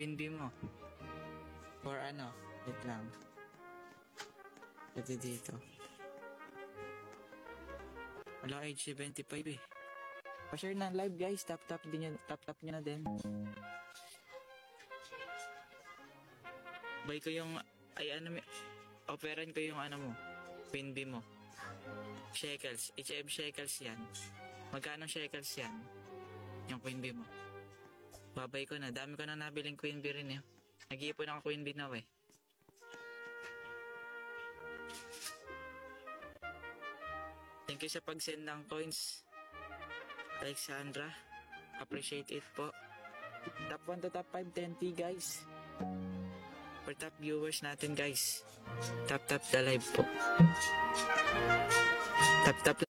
Queen bee mo. Or ano, wait lang. Pwede dito. Wala age 75 eh. Pa-share na live guys, tap nyo na din. Buy ko yung, operan ko yung ano mo, Queen bee mo. Shekels, HM shekels yan. Magkano shekels yan? Yung Queen bee mo. Babay ko na, dami ko na nabiling Queen bee rin eh. Nag-iipon ako Queen bee now eh. Thank you sa pag-send ng coins, Alexandra. Appreciate it po. Top 1 to top 5, 10T guys. For top viewers natin guys. Tap the live po. Tap